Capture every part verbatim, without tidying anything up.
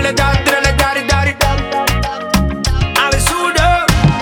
Tírale da, tírale daddy, daddy. Absurdo.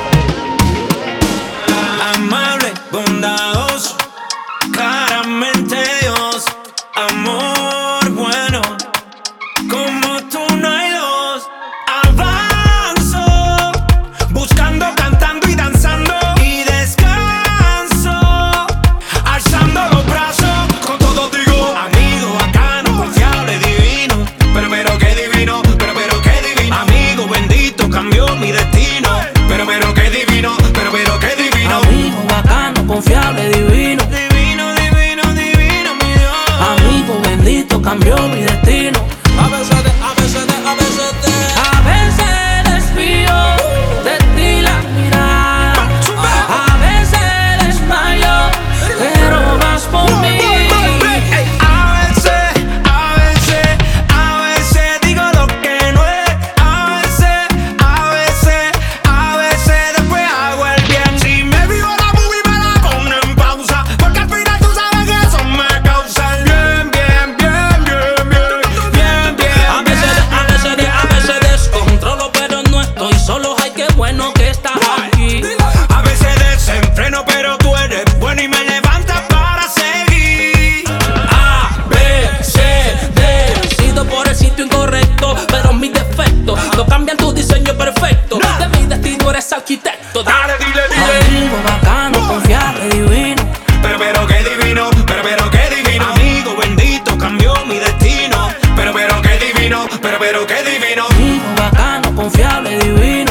Amable, bondadoso, claramente Dios. Amor bueno, como tú no hay dos. Avanzo, buscando, cantando y danzando. Y descanso, alzando los brazos. Con todo digo, amigo, bacano, confiable, divino. Pero, pero qué divino, pero, pero qué divino. Amigo bendito, cambió mi destino. Pero, pero qué divino, pero, pero qué divino. Amigo bacano, confiable, divino. Divino, divino, divino, mi Dios. Amigo bendito, cambió mi destino. A veces de, a veces de, a veces de. A veces desvío de ti la mirada. A veces desmayo, pero vas por mí. A veces, a veces, a veces digo lo que no es. A veces, a veces, a veces después hago el bien. Si me vivo la movie me la pongo en pausa, porque al final tú sabes que eso me causa el bien, bien, bien, bien, bien, bien, bien. A veces, a veces, de- a veces descontrolo, pero no estoy solo. Ay, qué bueno que estás aquí. A veces desenfreno, pero tú eres bueno y me levantas para seguir. A, B, C, D. He sido por el sitio incorrecto, pero mis defectos no cambian tu diseño perfecto. De mi destino eres arquitecto. Dale, dile, dile. Amigo bacano, confiable, divino. Pero, pero qué divino, pero, pero qué divino. Amigo bendito, cambió mi destino. Pero, pero qué divino, pero, pero qué divino. Amigo bacano, confiable, divino.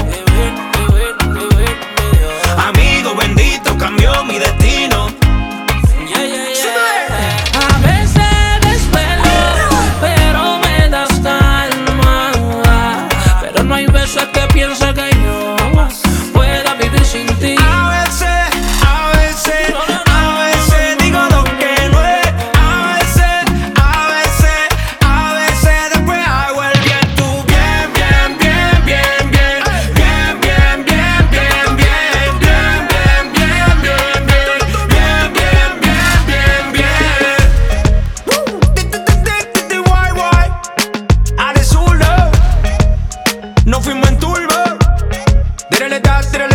Amigo bendito, cambió mi destino. Yeah, yeah, yeah. A veces desvelo, pero me das calma. Pero no hay veces que piense que yo pueda vivir sin ti. A veces, a veces, a veces digo lo que no es. A veces, a veces, a veces después hago el bien. Tú bien, bien, bien, bien, bien. Bien, bien, bien, bien, bien. Bien, bien, bien, bien, bien. Bien, bien, bien, bien, bien. Ti, guay, guay. Al sur, no fuimos en turbo. Tírale da, tírale